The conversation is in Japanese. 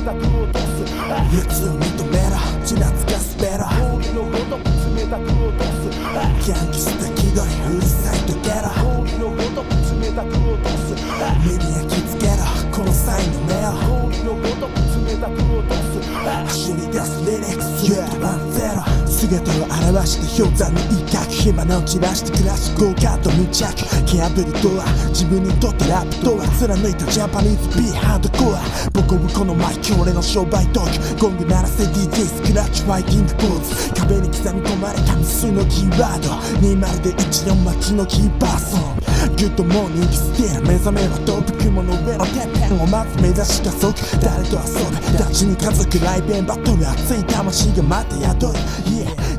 たく落とす熱を認めろちらつかすべろ氷のごとく冷たく落とすギャングした気取りうるさいとゲロ氷のごとく冷たく落とす目に焼き付けろこの際の目を氷のごとく冷たく落とす走り出すリリックス Yeah1-0姿を表して氷山の威嚇火花を散らして暮らしゴーカード無着気破りとは自分にとってラップとは貫いたジャパニーズ B ハードコアボコボコのマイク俺の商売トークゴング鳴らせ DJ スクラッチファイティングポーズ壁に刻み込まれた無数のキーワード20で14待ちのキーパーソングッドモーニングスティール目覚めはトップ雲の上のてっぺんをまず目指し加速誰と遊ぶ立ちに家族ライブエンバトル熱い魂がまた宿る、yeah